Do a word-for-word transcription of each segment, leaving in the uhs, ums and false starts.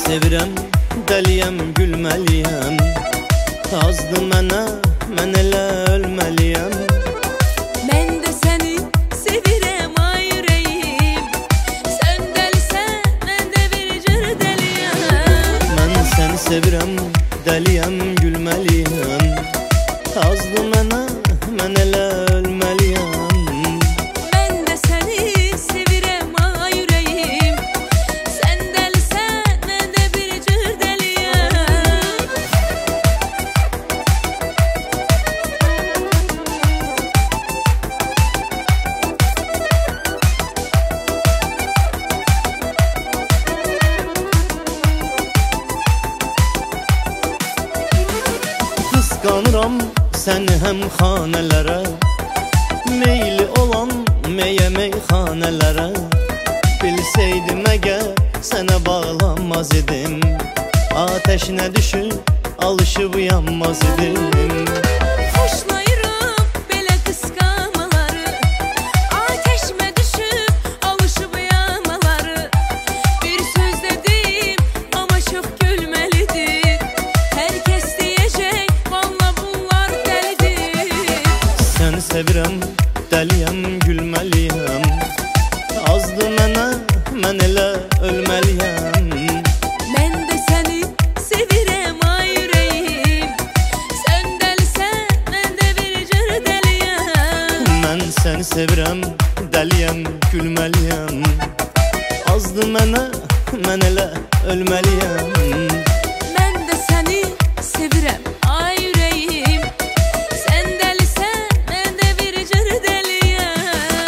sevirəm, dəliyəm, gülməliyəm. Azdı mənə, mən elə ölməliyəm. Mən də səni sevirəm ay ürəyim. Sən dəlisən, mən də bir cür dəliyəm. Mən səni sevirəm, dəliyəm, gülməliyəm. Azdı mənə, mən elə ölməliyəm. Qısqanıram səni həm xanələrə, meyli olan meyə meyxanələrə. Bilsəydim əgər sənə bağlanmaz idim, ateşinə düşüb alışıb yanmaz idim. Xoşlayıram belə qısqanmaları, ateşimə düşüb alışıb yanmaları. Bir söz dedim amma çox gülməlidir. Hər kəs deyəcək valla bunlar dəlidir. Səni sevirəm, dəliyəm, gülməliyəm. Azdı mənə, mən elə ölməliyəm. Mən də səni sevirəm ay ürəyim. Sən dəlisən, mən də bir cür dəliyəm. Mən səni sevirəm, dəliyəm, gülməliyəm. Azdı mənə, mən elə ölməliyəm. Mən də səni sevirəm ay ürəyim. Sən dəlisən, mən də bir cür dəliyəm.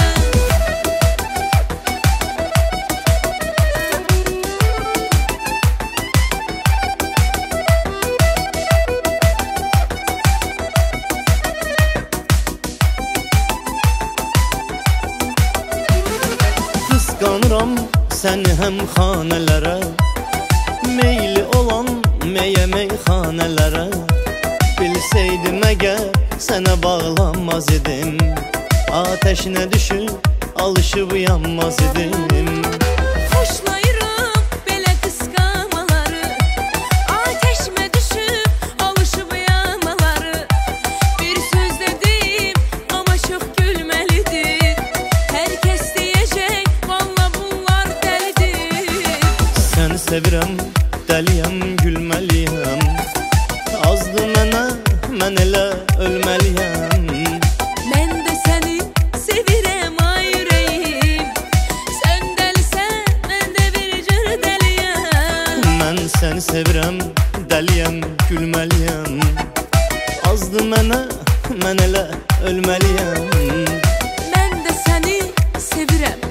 Qısqanıram səni həm xanələrə, meyli olan meyə meyxanələrə. Bilsəydim əgər sənə bağlanmaz idim, ateşinə düşüb alışıb yanmaz idim. Xoşlayıram belə qısqanmaları, ateşimə düşüb alışıb yanmaları. Bir söz dedim amma çox gülməlidir. Hər kəs deyəcək valla bunlar dəlidir. Səni sevirəm, dəliyəm, gülməliyəm. Azdı mənə, mən elə ölməliyəm. Mən də səni sevirəm ay ürəyim. Sən dəlisən, mən də bir cür dəliyəm. Mən səni sevirəm, dəliyəm, gülməliyəm. Azdı mənə, mən elə ölməliyəm. Mən də səni sevirəm